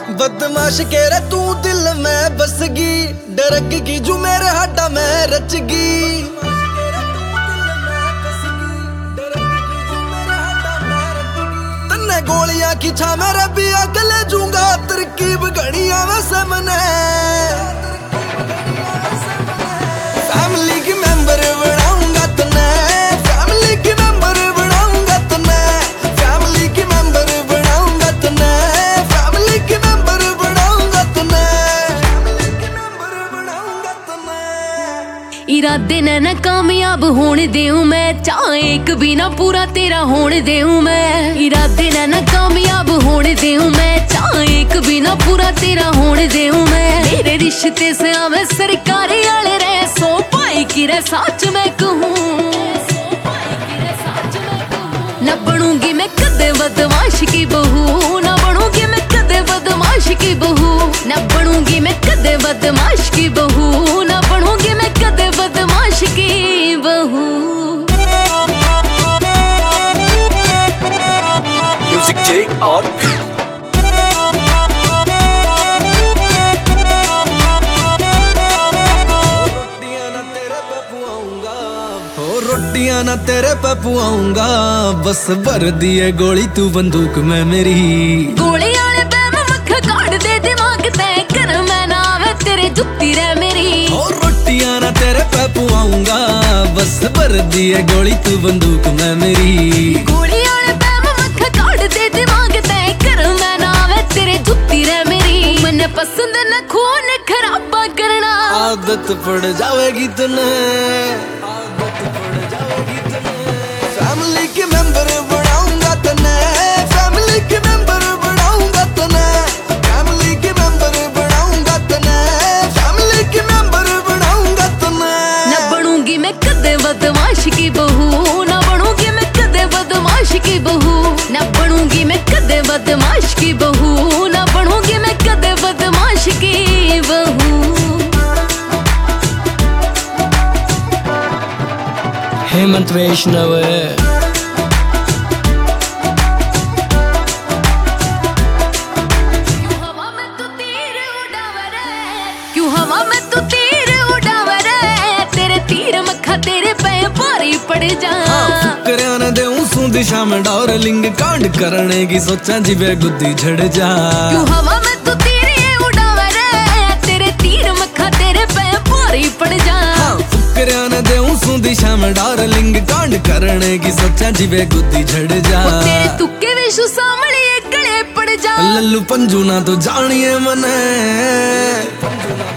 बदमाश के रे तू दिल में बसगी, डरगी जो मेरे हड्डा में रचगी। तन्ने गोलियां की छा मेरे भी अगले जूंगा, तरकीब घड़िया वैसे मने फैमिली की मेंबर बनाऊंगा तने, फैमिली की मेंबर बनाऊंगा तने, फैमिली की मेंबर बनाऊंगा तने, फैमिली की मेंबर बनाऊंगा तने, फैमिली की मेंबर बनाऊंगा तने। इरादे न कामयाब होने देऊं मैं, चाहे एक भी ना पूरा तेरा होने देऊं मैं। इरादे न कामयाब होने देऊं मैं, चाहे एक भी ना पूरा तेरा होने देऊं मैं। मेरे रिश्ते से आवे सरकारी वाले रहे, सो पाई की रे सच मैं कहूं, न बनूंगी मैं कदे बदमाश की बहू, न बनूंगी मैं कदे बदमाश की बहू, न बनूंगी मैं कदे बदमाश की बहू, न बनूंगी मैं कदे बदमाश की बहू। म्यूजिक चेक और रोटियां ना तेरे पे पुआऊंगा, बस भर दिए गोली तू बंदूक में मेरी। गोली आले पे मैं मक्खा काट दे दिमाग तय कर, मैं ना आवे तेरे जुत्ती रे मेरी। और रोटियां ना तेरे पे पुआऊंगा, बस भर दिए गोली तू बंदूक में मेरी। गोली आले पे मैं मक्खा काट दे दिमाग तय कर, मैं ना आवे तेरे जुत्ती रे मेरी। मने पसंद न खून खराबा करना, आदत पड़ जाएगी तने, फैमिली के मेंबर बनाऊंगा तने, फैमिली के मेंबर बनाऊंगा तने, फैमिली के मेंबर बनाऊंगा तने, फैमिली के मेंबर बनाऊंगा तने। न बनूंगी मैं कदे बदमाश की बहू, न बनूंगी मैं कदे बदमाश की बहू, न बनूंगी मैं कदे बदमाश की बहू, न बनूंगी मैं कदे बदमाश की बहू। हेमंत वैष्णव क्यों हवा में तू तीर उड़ावे रे, तेरे तीर मक्खा तेरे पे भारी पड़ जा। फुकरिया न देऊं सू दिशा में डार्लिंग, कांड करने की सोचा जिवे गुद्दी झड़ जा। क्यों हवा में तू तीर उड़ावे रे, तेरे तीर मक्खा तेरे पे भारी पड़ जा। फुकरिया न देऊं सू दिशा में डार्लिंग, कांड करने की सोचा जिवे गुद्दी झड़ जा। तेरे तुक्के विशु सामने गले पड़ जा। लल्लू पंजू ना तो जानिए मने।